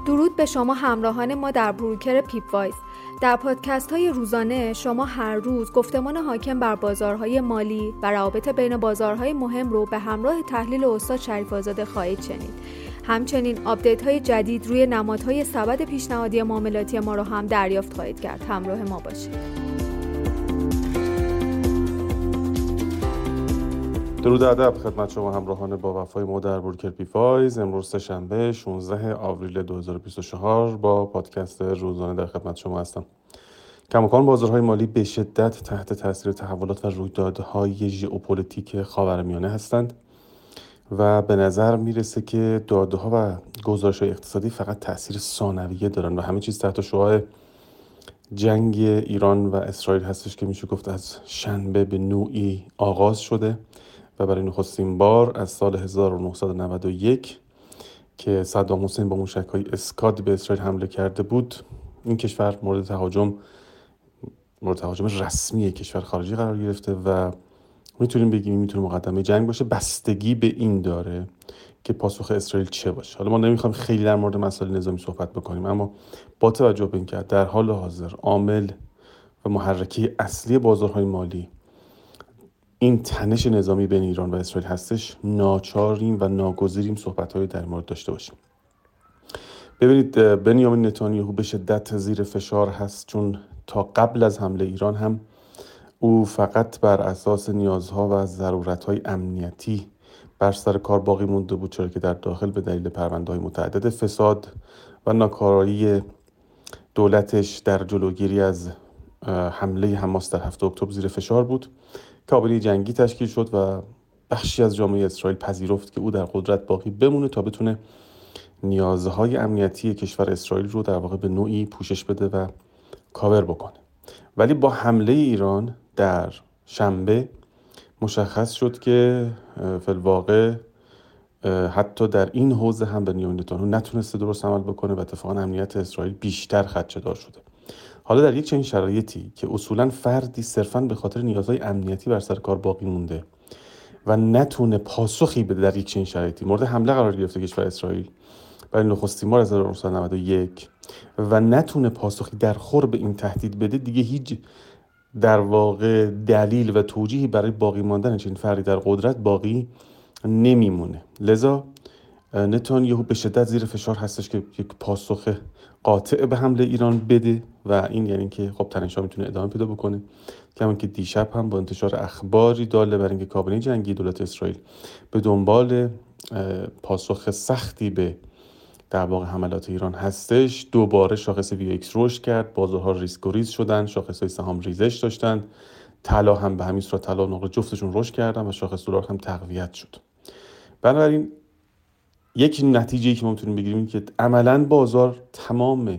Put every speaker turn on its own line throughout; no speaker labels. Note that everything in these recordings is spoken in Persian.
درود به شما همراهان ما در بروکر پیپ وایس. در پادکست های روزانه شما هر روز گفتمان حاکم بر بازارهای مالی و روابط بین بازارهای مهم رو به همراه تحلیل استاد شریف آزاده خواهید شنید. همچنین آپدیت های جدید روی نمادهای سبد پیشنهادی معاملاتی ما رو هم دریافت خواهید کرد. همراه ما باشید.
درود و ادب خدمت شما همراهان با وفای ما در بروکر پیپ وایس. امروز سه‌شنبه 16 آوریل 2024 با پادکست روزانه در خدمت شما هستم. کماکان بازارهای مالی به شدت تحت تاثیر تحولات و رویدادهای ژئوپلیتیک خاورمیانه هستند و به نظر میرسه که داده‌ها و گزارش‌های اقتصادی فقط تأثیر ثانویه دارن و همه چیز تحت شعاع جنگ ایران و اسرائیل هستش که میشه گفت از شنبه به نوعی آغاز شده و برای نخستین بار از سال 1991 که صدام حسین با موشک‌های اسکاد به اسرائیل حمله کرده بود این کشور مورد تهاجم رسمی کشور خارجی قرار گرفته و میتونیم بگیم میتونه مقدمه جنگ باشه. بستگی به این داره که پاسخ اسرائیل چه باشه. حالا ما نمیخوایم خیلی در مورد مسائل نظامی صحبت بکنیم، اما با توجه به اینکه در حال حاضر عامل و محرکه اصلی بازارهای مالی این تنش نظامی بین ایران و اسرائیل هستش، ناچاریم و ناگزیریم صحبت‌های در مورد داشته باشیم. ببینید، بنیامین نتانیاهو به شدت زیر فشار هست، چون تا قبل از حمله ایران هم او فقط بر اساس نیازها و ضرورت‌های امنیتی بر سر کار باقی مونده بود، چرا که در داخل به دلیل پرونده‌های متعدد فساد و ناکارایی دولتش در جلوگیری از حمله حماس در 7 اکتبر زیر فشار بود. کابینه جنگی تشکیل شد و بخشی از جامعه اسرائیل پذیرفت که او در قدرت باقی بمونه تا بتونه نیازهای امنیتی کشور اسرائیل رو در واقع به نوعی پوشش بده و کاور بکنه. ولی با حمله ایران در شنبه مشخص شد که فی الواقع حتی در این حوزه هم بنیامین نتانیاهو نتونسته درست عمل بکنه و اتفاقا امنیت اسرائیل بیشتر خدشه‌دار شده. حالا در یک چنین شرایطی که اصولاً فردی صرفاً به خاطر نیازهای امنیتی بر سر کار باقی مونده و نتونه پاسخی بده، در یک چنین شرایطی مورد حمله قرار گرفته کشور اسرائیل برای نخستین بار از 1991 و نتونه پاسخی در خور به این تهدید بده، دیگه هیچ در واقع دلیل و توجیهی برای باقی ماندن چنین فردی در قدرت باقی نمیمونه. لذا نتانیاهو به شدت زیر فشار هستش که یک پاسخ قاطع به حمله ایران بده و این یعنی که خب تنش‌ها میتونه ادامه پیدا بکنه. کما که دیشب هم با انتشار اخباری داله بر اینکه کابینه جنگی دولت اسرائیل به دنبال پاسخ سختی به در واقع حملات ایران هستش، دوباره شاخص VX رشد کرد، بازارها ریسک و ریز شدن، شاخص‌های سهام ریزش داشتن، طلا هم به همین صورت، طلا و نقره جفتشون رشد کردن و شاخص دلار هم تقویت شد. بنابراین یک نتیجه‌ای که ما میتونیم بگیریم این که عملاً بازار تمام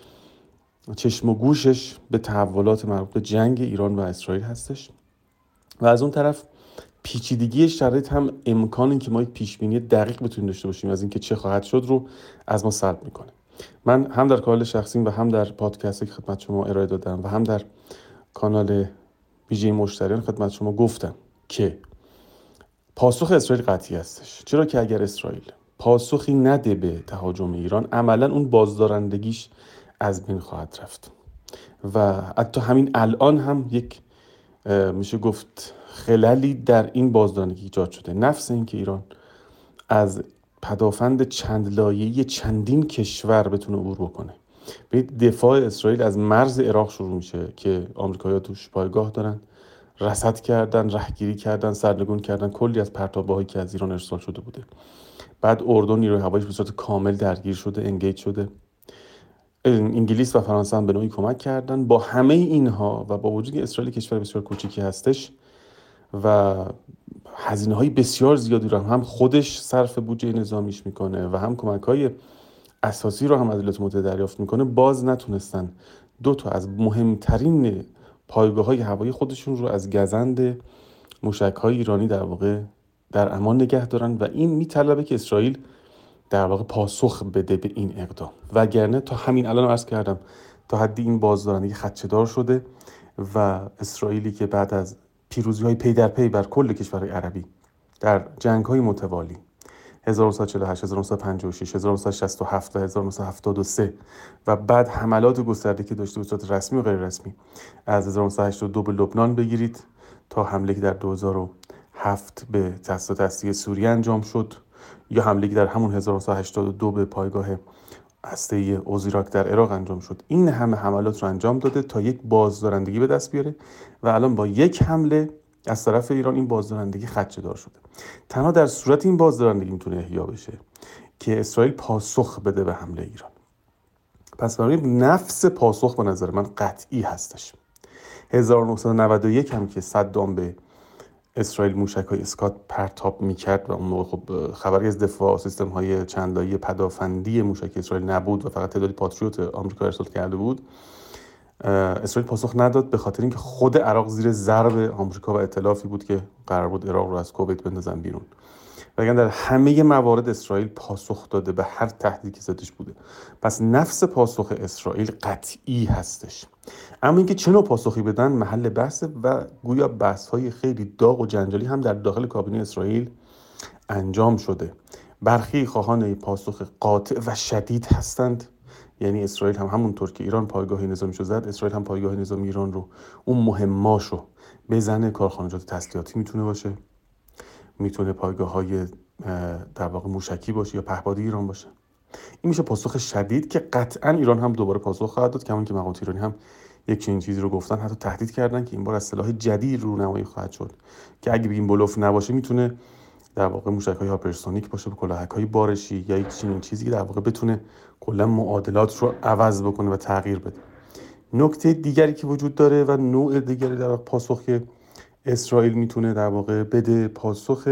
چشم و گوشش به تحولات مربوط به جنگ ایران و اسرائیل هستش و از اون طرف پیچیدگی شرایط هم امکان این که ما یک پیشبینی دقیق بتونیم داشته باشیم از اینکه چه خواهد شد رو از ما سلب میکنه. من هم در کانال شخصیم و هم در پادکستی که خدمت شما ارائه دادم و هم در کانال ویژه مشتریان خدمت شما گفتم که پاسخ اسرائیل قطعی هستش، چرا که اگر اسرائیل پاسخی نده به تهاجم ایران، عملاً اون بازدارندگیش از بین خواهد رفت و حتی همین الان هم یک میشه گفت خللی در این بازدارندگی ایجاد شده. نفس این که ایران از پدافند چند لایه‌ای چندین کشور بتونه عبور بکنه. به دفاع اسرائیل از مرز عراق شروع میشه که آمریکایی‌ها توش پایگاه دارن، رصد کردن، رهگیری کردن، سرنگون کردن کلی از پرتابه‌هایی که از ایران ارسال شده بوده. بعد اردن نیروی هواییش به صورت کامل درگیر شده، انگیج شده. انگلیس و فرانسه هم به نوعی کمک کردن. با همه اینها و با وجودی اسرائیل کشور بسیار کوچیکی هستش و هزینه‌های بسیار زیادی رو هم خودش صرف بودجه نظامیش میکنه و هم کمک‌های اساسی رو هم از ایالات متحده دریافت میکنه، باز نتونستن دو تا از مهمترین پایگاه‌های هوایی خودشون رو از گزند موشک‌های ایرانی در واقع در امان نگه دارن و این میطلبه که اسرائیل در واقع پاسخ بده به این اقدام، وگرنه تا همین الان عرض کردم تا حدی این بازدارندگی خدشه‌دار شده و اسرائیلی که بعد از پیروزی‌های پی در پی بر کل کشورهای عربی در جنگ‌های متوالی 1948 1956 1967 تا 1973 و بعد حملات گسترده که داشته به صورت رسمی و غیر رسمی از 1982 به لبنان بگیرید تا حمله که در 2007 به تاسیسات هستی سوریه انجام شد، یا حمله که در همون 1982 به پایگاه هسته اوزیراک در عراق انجام شد. این همه حملات رو انجام داده تا یک بازدارندگی به دست بیاره و الان با یک حمله از طرف ایران این بازدارندگی خدشه‌دار شده. تنها در صورت این بازدارندگی میتونه احیا بشه که اسرائیل پاسخ بده به حمله ایران. پس برای نفس پاسخ به نظر من قطعی هستش. 1991 هم که صدام به اسرائیل موشک‌های اسکات پرتاب می‌کرد و اون موقع خب خبری از دفاع سیستم‌های چندلایه پدافندی موشک اسرائیل نبود و فقط تعدادی پاتریوت آمریکا ارسال کرده بود، اسرائیل پاسخ نداد به خاطر اینکه خود عراق زیر ضرب آمریکا و ائتلافی بود که قرار بود عراق رو از کویت بندازن بیرون. وگرنه در همه موارد اسرائیل پاسخ داده به هر تهدیدی که زدش بوده. پس نفس پاسخ اسرائیل قطعی هستش. اما اینکه چه نوع پاسخی بدن محل بحثه و گویا بحث‌های خیلی داغ و جنجالی هم در داخل کابینه اسرائیل انجام شده. برخی خواهان پاسخ قاطع و شدید هستند، یعنی اسرائیل هم همونطور که ایران پایگاه نظامیشو زد، اسرائیل هم پایگاه نظامی ایران رو، اون مهماشو بزنه. کارخانجات تسلیحاتی میتونه باشه، میتونه پایگاه‌های در واقع موشکی باشه یا پهپادی ایران باشه. این میشه پاسخ شدید که قطعا ایران هم دوباره پاسخ خواهد داد. کمان که مقامات ایرانی هم یک چنین چیزی رو گفتن، حتی تهدید کردن که این بار از سلاح جدید رونمایی خواهد شد که اگه بگیم بلوف نباشه میتونه در واقع موشک‌های هاپرسونیک باشه، به کلاهک‌های بارشی یا یک چنین چیزی که در واقع بتونه کلا معادلات رو عوض بکنه و تغییر بده. نکته دیگری که وجود داره و نوع دیگری در پاسخ که اسرائیل میتونه در واقع بده، پاسخ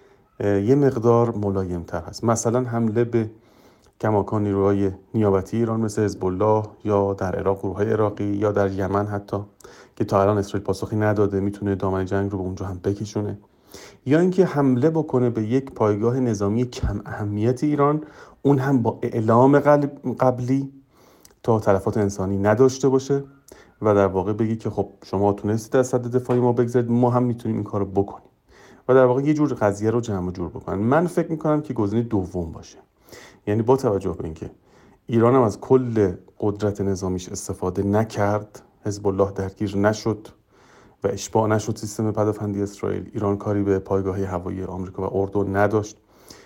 یه مقدار ملایم‌تر هست. مثلا حمله به کماکان نیروهای نیابتی ایران مثل حزب الله یا در عراق گروه‌های عراقی یا در یمن حتی که تا الان اسرائیل پاسخی نداده، میتونه دامن جنگ رو به اونجا هم بکشونه. یا اینکه حمله بکنه به یک پایگاه نظامی کم اهمیت ایران، اون هم با اعلام قبلی تا تلفات انسانی نداشته باشه و در واقع بگی که خب شما تونستید از سد دفاعی ما بگذارید، ما هم میتونیم این کار رو بکنیم و در واقع یه جور قضیه رو جمع و جور بکنن. من فکر میکنم که گزینه دوم باشه، یعنی با توجه به اینکه ایران هم از کل قدرت نظامیش استفاده نکرد، حزب الله درگیر نشد و اشباع نشد سیستم پدافندی اسرائیل، ایران کاری به پایگاه‌های هوایی آمریکا و اردن نداشت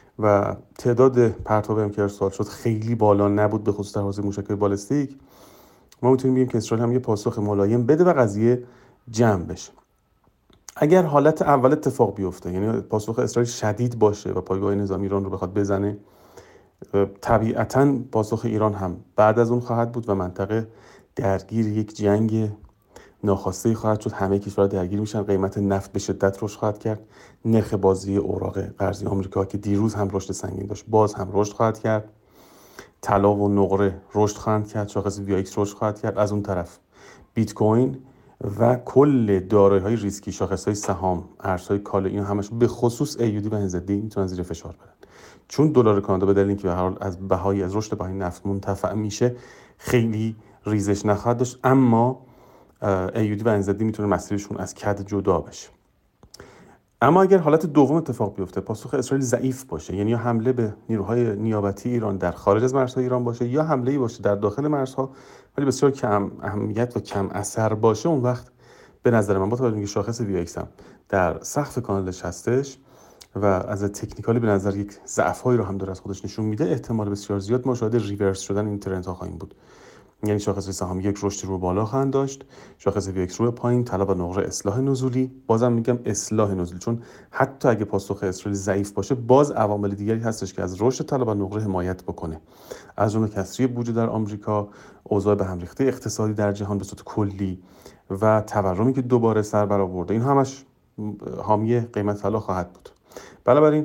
و تعداد پرتابی هم که ارسال شد خیلی بالا نبود، به خصوص در حوزه موشک‌های بالستیک. ما میتونیم بگیم که اسرائیل هم یه پاسخ ملایم بده و قضیه جمع بشه. اگر حالت اول اتفاق بیفته، یعنی پاسخ اسرائیل شدید باشه و پایگاه نظامی ایران رو بخواد بزنه، طبیعتاً پاسخ ایران هم بعد از اون خواهد بود و منطقه درگیر یک جنگ ناخواسته خواهد شد. همه کشورها درگیر میشن، قیمت نفت به شدت رشد خواهد کرد، نرخ بازی اوراق قرضی آمریکا که دیروز هم رشد سنگین داشت باز هم رشد خواهد کرد، طلا و نقره رشد خواهند کرد، شاخص VIX رشد خواهد کرد. از اون طرف بیت کوین و کل دارایی‌های ریسکی، شاخص‌های سهام، ارزهای کالا، این همش به خصوص AUD و NZD میتونن زیر فشار برن، چون دلار کانادا به دلیل اینکه به هر حال از رشد بهای نفت منتفع میشه خیلی ریزش نخواهد داشت، اما AUD و NZD میتونه مسیرشون از کد جدا بشه. اما اگر حالت دوم اتفاق بیفته، پاسخ اسرائیل ضعیف باشه، یعنی یا حمله به نیروهای نیابتی ایران در خارج از مرزهای ایران باشه یا حمله‌ای باشه در داخل مرزها ولی بسیار کم اهمیت و کم اثر باشه، اون وقت به نظر من با توجه به اینکه شاخص VIX هم در سقف کانالش هستش و از تکنیکالی به نظر یک ضعف‌هایی رو هم داره از خودش نشون میده، احتمال بسیار زیاد ما شاهد ریورس شدن این ترندها خواهیم بود. یعنی شاخص سهام یک رشد رو بالا خواهند داشت، شاخص VIX رو پایین، طلا و نقره اصلاح نزولی. بازم میگم اصلاح نزولی، چون حتی اگه پاسخ اسرائیل ضعیف باشه باز عوامل دیگری هستش که از رشد طلا و نقره حمایت بکنه، از جمله کسری بودجه در آمریکا، اوضاع به هم ریخته اقتصادی در جهان به صورت کلی و تورمی که دوباره سر برآورده، این همش حامی قیمت طلا خواهد بود. بنابراین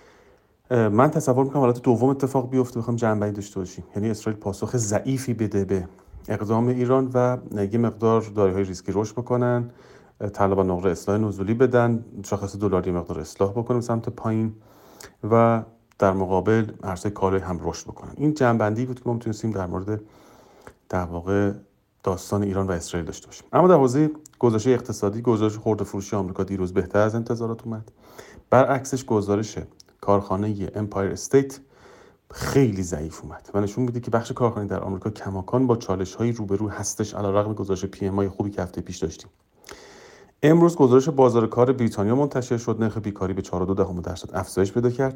من تصور میکنم حالت دوم اتفاق بیفته، بخوام جنبه‌ای داشته باشیم، یعنی اسرائیل پاسخ ضعیفی بده به اقدام ایران و یه مقدار دارایی‌های ریسکی رشد بکنن، طلا و نقره اصلاح نزولی بدن، شاخص دلاری مقدار اصلاح بکنن سمت پایین و در مقابل ارزهای کالایی هم رشد بکنن. این جنبندی بود که ما میتونستیم در مورد در واقع داستان ایران و اسرائیل داشته باشیم. اما در حوزه گزارش اقتصادی، گزارش خرده فروشی آمریکا دیروز بهتر از انتظارات اومد. برعکسش گزارش کارخانه امپایر استیت خیلی ضعیف اومد و نشون میده که بخش کارخانه‌ای در آمریکا کماکان با چالش‌های روبرو هستش، علیرغم گزارش PMI خوبی که هفته پیش داشتیم. امروز گزارش بازار کار بریتانیا منتشر شد. نرخ بیکاری به 4.2% افزایش پیدا کرد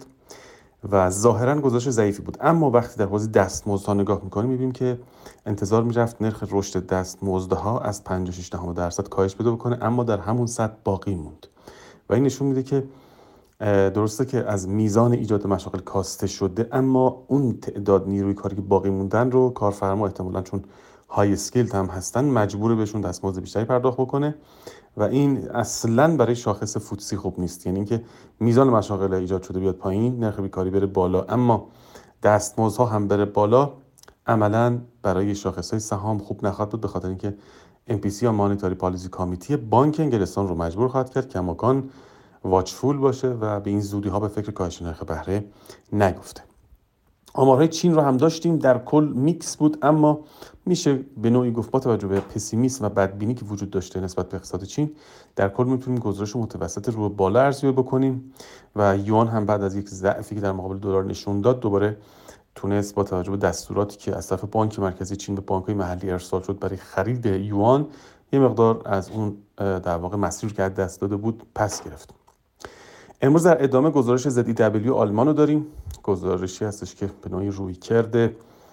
و ظاهراً گزارش ضعیفی بود، اما وقتی در حوزه دستمزدها نگاه می‌کنیم می‌بینیم که انتظار می‌رفت نرخ رشد دستمزدها از 5.6% کاهش پیدا بکنه، اما در همون سطح باقی موند و این نشون میده که درسته که از میزان ایجاد مشاغل کاسته شده، اما اون تعداد نیروی کاری که باقی موندن رو کارفرما احتمالاً چون های اسکیل هم هستن مجبور بهشون دستمزد بیشتری پرداخت بکنه و این اصلاً برای شاخص فوتسی خوب نیست. یعنی اینکه میزان مشاغل ایجاد شده بیاد پایین، نرخ بیکاری بره بالا، اما دستمزدها هم بره بالا، عملاً برای شاخص‌های سهام خوب نخواهد بود، به خاطر اینکه MPC یا مانیتاری پالیسی کامیتی بانک انگلستان رو مجبور خواهد کرد که کماکان واچفول باشه و به این زودی ها به فکر کاهش نرخ بهره نیفته. آمارهای چین رو هم داشتیم، در کل میکس بود، اما میشه به نوعی گفت با توجه به پسیمیسم و بدبینی که وجود داشته نسبت به اقتصاد چین، در کل میتونیم گزارش متوسط رو بالا ارزیابی بکنیم و یوان هم بعد از یک ضعفی که در مقابل دلار نشون داد دوباره تونست با توجه به دستوراتی که از طرف بانک مرکزی چین به بانک‌های محلی ارسال شد برای خرید یوان یه مقدار از اون در واقع مسیری که از دست داده بود پس گرفت. امروز در ادامه گزارش ZEW آلمان رو داریم. گزارشی هستش که به نوعی رویکرد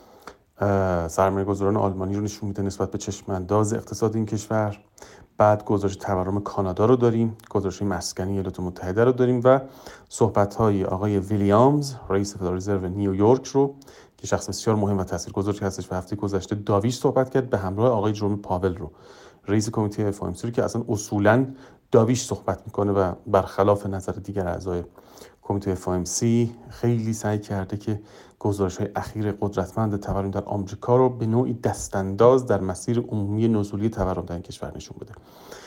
سرمایه‌گذاران آلمانی رو نشون میده نسبت به چشم‌انداز اقتصاد این کشور. بعد گزارش تورم کانادا رو داریم، گزارش مسکنی ایالات متحده رو داریم و صحبت‌های آقای ویلیامز رئیس فدرال رزرو نیویورک رو که شخص بسیار مهم و تاثیرگذاری هستش و هفته گذشته داویش صحبت کرد به همراه آقای جروم پاول رو رئیس کمیته FOMC که اصلا اصولاً داویش صحبت میکنه و برخلاف نظر دیگر اعضای کمیته FOMC خیلی سعی کرده که گزارش‌های اخیر قدرتمند تورم در آمریکا رو به نوعی دستانداز در مسیر عمومی نزولی تورم در این کشور نشون بده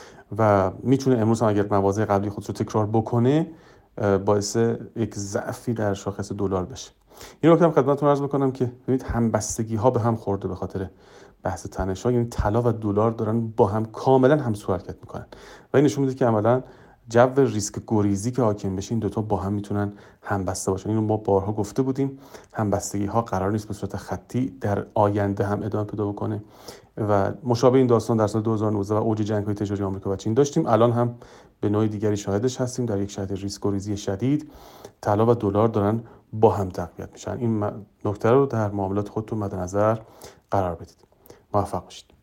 و میتونه امروز هم اگر مواضع قبلی خودش رو تکرار بکنه باعث یک ضعفی در شاخص دلار بشه. این رو که خدمتتون عرض بکنم که ببینید همبستگی ها به هم خورده به خاطر بحث تنش‌ها، یعنی طلا و دلار دارن با هم کاملا همسو حرکت میکنن و این نشون میده که عملاً جو ریسک گریزی که حاکم بشه این دوتا با هم میتونن همبسته باشن. اینو ما بارها گفته بودیم، همبستگی ها قرار نیست به صورت خطی در آینده هم ادامه پیدا بکنه و مشابه این داستان در سال 2019 و اوج جنگ‌های تجاری آمریکا و چین داشتیم. الان هم به نوع دیگری شاهدش هستیم، در یک شرایط ریسک گریزی شدید طلا و دلار دارن با هم تقویت میشن. این نکته رو در معاملات خودتون مد نظر قرار بدید. موفق باشید.